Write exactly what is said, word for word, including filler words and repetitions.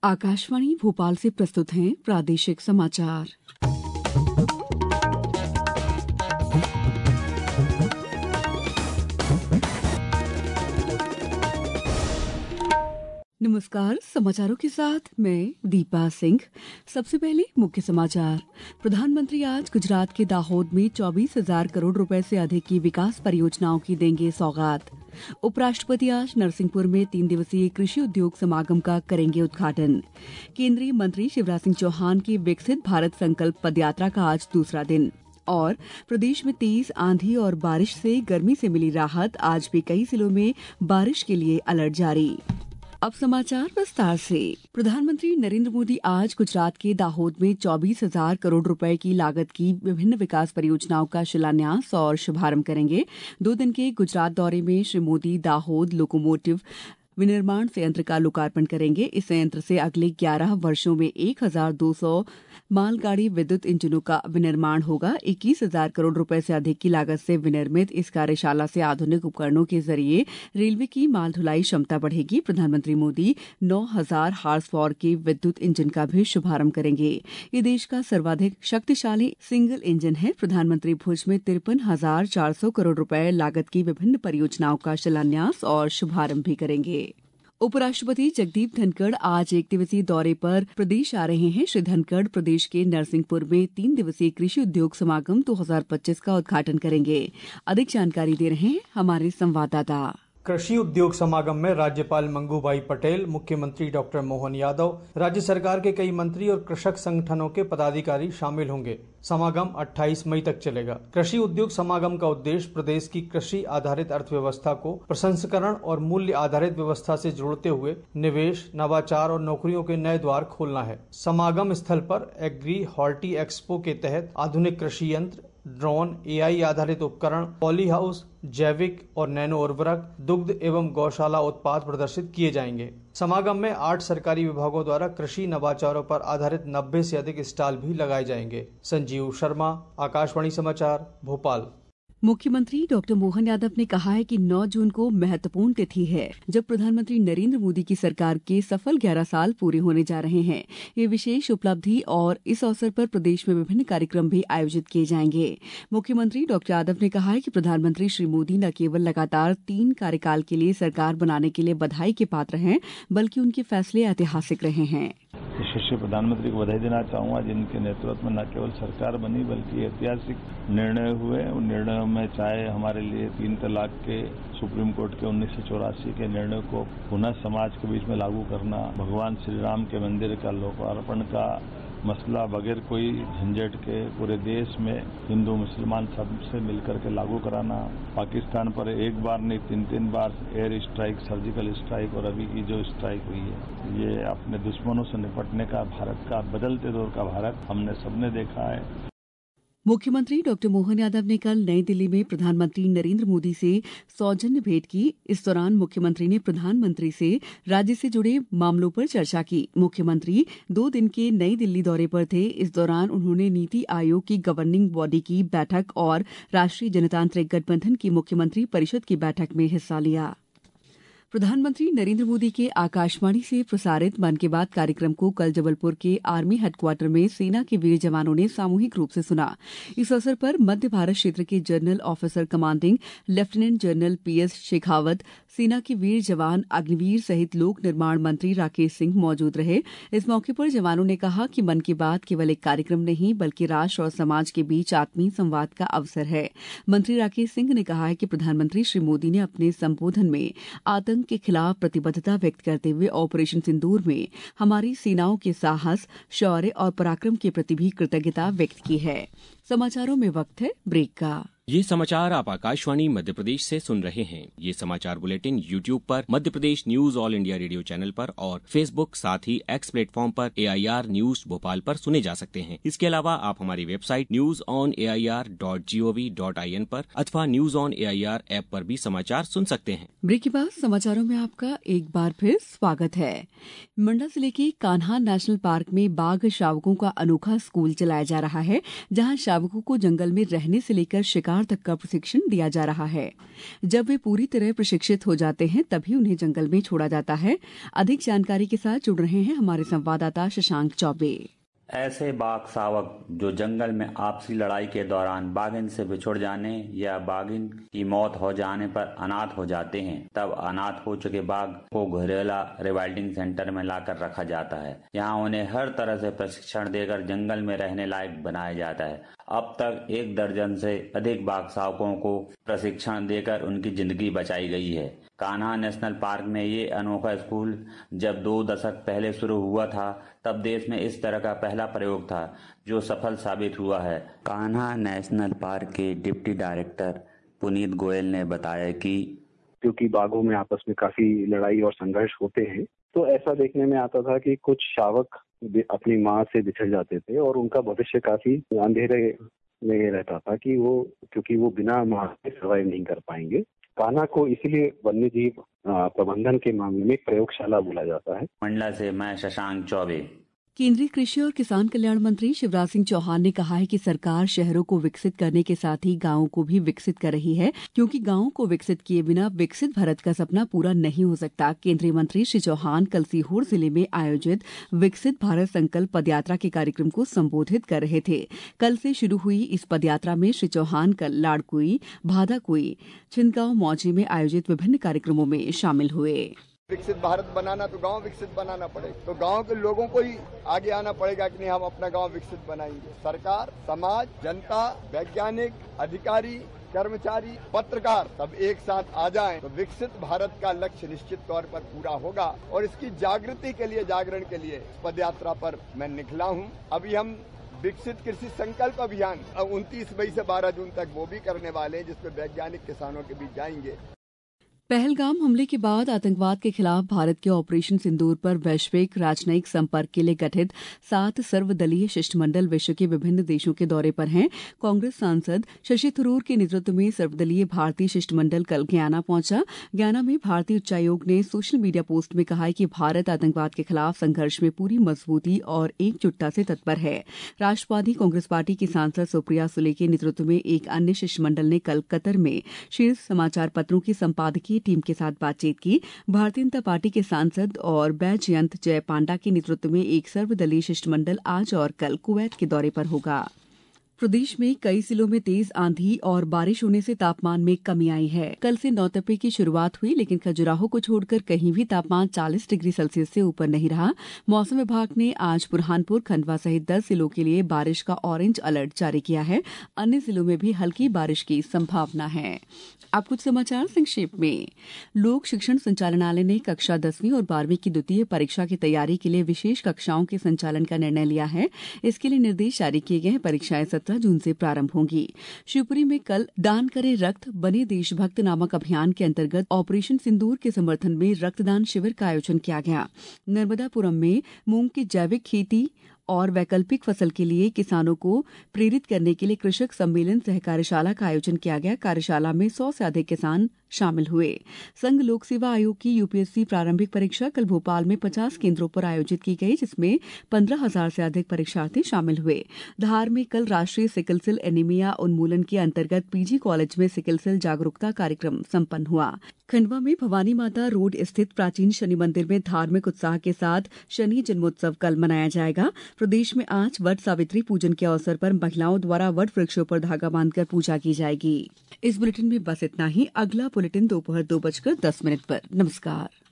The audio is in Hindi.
आकाशवाणी भोपाल से प्रस्तुत हैं प्रादेशिक समाचार। नमस्कार, समाचारों के साथ मैं दीपा सिंह। सबसे पहले मुख्य समाचार। प्रधानमंत्री आज गुजरात के दाहोद में चौबीस हजार करोड़ रुपए से अधिक की विकास परियोजनाओं की देंगे सौगात। उपराष्ट्रपति आज नरसिंहपुर में तीन दिवसीय कृषि उद्योग समागम का करेंगे उद्घाटन। केंद्रीय मंत्री शिवराज सिंह चौहान की विकसित भारत संकल्प पदयात्रा का आज दूसरा दिन। और प्रदेश में तेज आंधी और बारिश से गर्मी से मिली राहत। आज भी कई जिलों में बारिश के लिए अलर्ट जारी। अब समाचार विस्तार से। प्रधानमंत्री नरेंद्र मोदी आज गुजरात के दाहोद में चौबीस हजार करोड़ रुपए की लागत की विभिन्न विकास परियोजनाओं का शिलान्यास और शुभारंभ करेंगे। दो दिन के गुजरात दौरे में श्री मोदी दाहोद लोकोमोटिव विनिर्माण संयंत्र का लोकार्पण करेंगे। इस संयंत्र से अगले ग्यारह वर्षों में एक हजार दो सौ मालगाड़ी विद्युत इंजनों का विनिर्माण होगा। इक्कीस हजार करोड़ रुपए से अधिक की लागत से विनिर्मित इस कार्यशाला से आधुनिक उपकरणों के जरिए रेलवे की माल ढुलाई क्षमता बढ़ेगी। प्रधानमंत्री मोदी नौ हजार हार्स पावर के विद्युत इंजन का भी शुभारंभ करेंगे। ये देश का सर्वाधिक शक्तिशाली सिंगल इंजन है। प्रधानमंत्री भुज में तिरपन हजार चार सौ करोड़ रुपए लागत की विभिन्न परियोजनाओं का शिलान्यास और शुभारंभ भी करेंगे। उपराष्ट्रपति जगदीप धनखड़ आज एक दिवसीय दौरे पर प्रदेश आ रहे हैं। श्री धनखड़ प्रदेश के नरसिंहपुर में तीन दिवसीय कृषि उद्योग समागम दो हजार पच्चीस का उद्घाटन करेंगे। अधिक जानकारी दे रहे हैं हमारे संवाददाता। कृषि उद्योग समागम में राज्यपाल मंगूभाई पटेल, मुख्यमंत्री डॉक्टर मोहन यादव, राज्य सरकार के कई मंत्री और कृषक संगठनों के पदाधिकारी शामिल होंगे। समागम अट्ठाईस मई तक चलेगा। कृषि उद्योग समागम का उद्देश्य प्रदेश की कृषि आधारित अर्थव्यवस्था को प्रसंस्करण और मूल्य आधारित व्यवस्था से जोड़ते हुए निवेश, नवाचार और नौकरियों के नए द्वार खोलना है। समागम स्थल पर एग्री हॉर्टी एक्सपो के तहत आधुनिक कृषि यंत्र, ड्रोन, एआई आधारित उपकरण, पॉली हाउस, जैविक और नैनो उर्वरक, दुग्ध एवं गौशाला उत्पाद प्रदर्शित किए जाएंगे। समागम में आठ सरकारी विभागों द्वारा कृषि नवाचारों पर आधारित नब्बे से अधिक स्टॉल भी लगाए जाएंगे। संजीव शर्मा, आकाशवाणी समाचार, भोपाल। मुख्यमंत्री डॉक्टर मोहन यादव ने कहा है कि नौ जून को महत्वपूर्ण तिथि है जब प्रधानमंत्री नरेंद्र मोदी की सरकार के सफल ग्यारह साल पूरे होने जा रहे हैं। ये विशेष उपलब्धि और इस अवसर पर प्रदेश में विभिन्न कार्यक्रम भी आयोजित किए जाएंगे। मुख्यमंत्री डॉक्टर यादव ने कहा है कि प्रधानमंत्री श्री मोदी न केवल लगातार तीन कार्यकाल के लिए सरकार बनाने के लिए बधाई के पात्र हैं, बल्कि उनके फैसले ऐतिहासिक रहे हैं। यशस्वी प्रधानमंत्री को बधाई देना चाहूंगा, जिनके नेतृत्व में न केवल सरकार बनी बल्कि ऐतिहासिक निर्णय हुए। उन निर्णयों में चाहे हमारे लिए तीन तलाक के सुप्रीम कोर्ट के उन्नीस सौ चौरासी के निर्णय को पुनः समाज के बीच में लागू करना, भगवान श्री राम के मंदिर का लोकार्पण का मसला बगैर कोई झंझट के पूरे देश में हिंदू मुसलमान सबसे मिलकर के लागू कराना, पाकिस्तान पर एक बार नहीं तीन तीन बार एयर स्ट्राइक, सर्जिकल स्ट्राइक और अभी की जो स्ट्राइक हुई है, ये अपने दुश्मनों से निपटने का भारत का बदलते दौर का भारत हमने सबने देखा है। मुख्यमंत्री डॉक्टर मोहन यादव ने कल नई दिल्ली में प्रधानमंत्री नरेंद्र मोदी से सौजन्य भेंट की। इस दौरान मुख्यमंत्री ने प्रधानमंत्री से राज्य से जुड़े मामलों पर चर्चा की। मुख्यमंत्री दो दिन के नई दिल्ली दौरे पर थे। इस दौरान उन्होंने नीति आयोग की गवर्निंग बॉडी की बैठक और राष्ट्रीय जनतांत्रिक गठबंधन की मुख्यमंत्री परिषद की बैठक में हिस्सा लिया। प्रधानमंत्री नरेंद्र मोदी के आकाशवाणी से प्रसारित मन की बात कार्यक्रम को कल जबलपुर के आर्मी हेडक्वार्टर में सेना के वीर जवानों ने सामूहिक रूप से सुना। इस अवसर पर मध्य भारत क्षेत्र के general officer commanding lieutenant general PS Shekhawat, सेना के वीर जवान अग्निवीर सहित लोक निर्माण मंत्री राकेश सिंह मौजूद रहे। इस मौके पर जवानों ने कहा कि मन की बात केवल एक कार्यक्रम नहीं बल्कि राष्ट्र और समाज के बीच आत्मीय संवाद का अवसर है। मंत्री राकेश सिंह ने कहा है कि प्रधानमंत्री श्री मोदी ने अपने संबोधन में आतंक के खिलाफ प्रतिबद्धता व्यक्त करते हुए ऑपरेशन सिंदूर में हमारी सेनाओं के साहस, शौर्य और पराक्रम के प्रति भी कृतज्ञता व्यक्त की है। समाचारों में वक्त है ब्रेक का। ये समाचार आप आकाशवाणी मध्य प्रदेश से सुन रहे हैं। ये समाचार बुलेटिन यूट्यूब पर Madhya Pradesh news All India Radio channel पर और फेसबुक साथ ही एक्स प्लेटफॉर्म पर A I R news Bhopal पर सुने जा सकते हैं। इसके अलावा आप हमारी website news on A I R dot G O V dot I N पर अथवा news on A I R app पर भी समाचार सुन सकते हैं। ब्रेक के बाद समाचारों में आपका एक बार फिर स्वागत है। मंडला जिले के कान्हा नेशनल पार्क में बाघ शावकों का अनोखा स्कूल चलाया जा रहा है, जहाँ शावकों को जंगल में रहने से लेकर शिकार हज़ार तक का प्रशिक्षण दिया जा रहा है। जब वे पूरी तरह प्रशिक्षित हो जाते हैं तभी उन्हें जंगल में छोड़ा जाता है। अधिक जानकारी के साथ जुड़ रहे हैं हमारे संवाददाता शशांक चौबे। ऐसे बाघ शावक जो जंगल में आपसी लड़ाई के दौरान बाघिन से बिछुड़ जाने या बाघिन की मौत हो जाने पर अनाथ हो जाते हैं, तब अनाथ हो चुके बाघ को घोरेला रिवाइल्डिंग सेंटर में लाकर रखा जाता है। यहाँ उन्हें हर तरह से प्रशिक्षण देकर जंगल में रहने लायक बनाया जाता है। अब तक एक दर्जन से अधिक बाघ शावकों को प्रशिक्षण देकर उनकी जिंदगी बचाई गई है। कान्हा नेशनल पार्क में ये अनोखा स्कूल जब दो दशक पहले शुरू हुआ था तब देश में इस तरह का पहला प्रयोग था जो सफल साबित हुआ है। कान्हा नेशनल पार्क के डिप्टी डायरेक्टर पुनीत गोयल ने बताया कि क्योंकि बाघों में आपस में काफी लड़ाई और संघर्ष होते हैं, तो ऐसा देखने में आता था कि कुछ शावक अपनी माँ से बिछड़ जाते थे और उनका भविष्य काफी अंधेरे में रहता था कि वो क्योंकि वो बिना माँ के सर्वाइव नहीं कर पाएंगे। कान्हा को इसीलिए वन्य जीव प्रबंधन के मामले में प्रयोगशाला बोला जाता है। मंडला से मैं शशांक चौबे। केंद्रीय कृषि और किसान कल्याण मंत्री शिवराज सिंह चौहान ने कहा है कि सरकार शहरों को विकसित करने के साथ ही गांवों को भी विकसित कर रही है, क्योंकि गांवों को विकसित किए बिना विकसित भारत का सपना पूरा नहीं हो सकता। केंद्रीय मंत्री श्री चौहान कल सीहोर जिले में आयोजित विकसित भारत संकल्प पदयात्रा के कार्यक्रम को संबोधित कर रहे थे। कल से शुरू हुई इस पदयात्रा में श्री चौहान कल लाड़कुई, भादाकुई, छिंदगांव मौजे में आयोजित विभिन्न कार्यक्रमों में शामिल हुए। विकसित भारत बनाना तो गांव विकसित बनाना पड़ेगा, तो गांव के लोगों को ही आगे आना पड़ेगा कि नहीं हम अपना गांव विकसित बनाएंगे। सरकार, समाज, जनता, वैज्ञानिक, अधिकारी, कर्मचारी, पत्रकार सब एक साथ आ जाएं तो विकसित भारत का लक्ष्य निश्चित तौर पर पूरा होगा। और इसकी जागृति के लिए, जागरण के लिए पदयात्रा पर मैं निकला हूं। अभी हम विकसित कृषि संकल्प अभियान उनतीस मई से बारह जून तक वो भी करने वाले हैं, जिसमें वैज्ञानिक किसानों के बीच जाएंगे। पहलगाम हमले के बाद आतंकवाद के खिलाफ भारत के ऑपरेशन सिंदूर पर वैश्विक राजनयिक संपर्क के लिए गठित सात सर्वदलीय शिष्टमंडल विश्व के विभिन्न देशों के दौरे पर हैं। कांग्रेस सांसद शशि थरूर के नेतृत्व में सर्वदलीय भारतीय शिष्टमंडल कल गयाना पहुंचा। गयाना में भारतीय उच्चायोग ने सोशल मीडिया पोस्ट में कहा है कि भारत आतंकवाद के खिलाफ संघर्ष में पूरी मजबूती और एकजुटता से तत्पर है। राष्ट्रवादी कांग्रेस पार्टी की सांसद सुप्रिया सुले के नेतृत्व में एक अन्य शिष्टमंडल ने कल कतर में शीर्ष समाचार पत्रों की संपादकीय टीम के साथ बातचीत की। भारतीय जनता पार्टी के सांसद और बैजयंत जय पांडा के नेतृत्व में एक सर्वदलीय शिष्टमंडल आज और कल कुवैत के दौरे पर होगा। प्रदेश में कई जिलों में तेज आंधी और बारिश होने से तापमान में कमी आई है। कल से नौतपे की शुरुआत हुई, लेकिन खजुराहो को छोड़कर कहीं भी तापमान चालीस डिग्री सेल्सियस से ऊपर नहीं रहा। मौसम विभाग ने आज बुरहानपुर, खंडवा सहित दस जिलों के लिए बारिश का ऑरेंज अलर्ट जारी किया है। अन्य जिलों में भी हल्की बारिश की संभावना है। अब कुछ समाचार संक्षेप में। लोक शिक्षण संचालनालय ने कक्षा दसवीं और बारहवीं की द्वितीय परीक्षा की तैयारी के लिए विशेष कक्षाओं के संचालन का निर्णय लिया है। इसके लिए निर्देश जारी किए गए हैं। परीक्षाएं सत्रह जून से प्रारंभ होंगी। शिवपुरी में कल दान करे रक्त बने देशभक्त नामक अभियान के अंतर्गत ऑपरेशन सिंदूर के समर्थन में रक्तदान शिविर का आयोजन किया गया। नर्मदापुरम में मूंग की जैविक खेती और वैकल्पिक फसल के लिए किसानों को प्रेरित करने के लिए कृषक सम्मेलन सह कार्यशाला का आयोजन किया गया। कार्यशाला में सौ से अधिक किसान शामिल हुए। संघ लोक सेवा आयोग की यूपीएससी प्रारंभिक परीक्षा कल भोपाल में पचास केंद्रों पर आयोजित की गई, जिसमें पंद्रह हजार से अधिक परीक्षार्थी शामिल हुए। धार में कल राष्ट्रीय सिकल सेल एनीमिया उन्मूलन के अंतर्गत पीजी कॉलेज में सिकल सेल जागरूकता कार्यक्रम संपन्न हुआ। खंडवा में भवानी माता रोड स्थित प्राचीन शनि मंदिर में धार्मिक उत्साह के साथ शनि जन्मोत्सव कल मनाया जाएगा। प्रदेश में आज वट सावित्री पूजन के अवसर पर महिलाओं द्वारा वट वृक्षों पर धागा बांधकर पूजा की जाएगी। इस बुलेटिन में बस इतना ही। अगला बुलेटिन दोपहर दो बजकर दस मिनट पर। नमस्कार।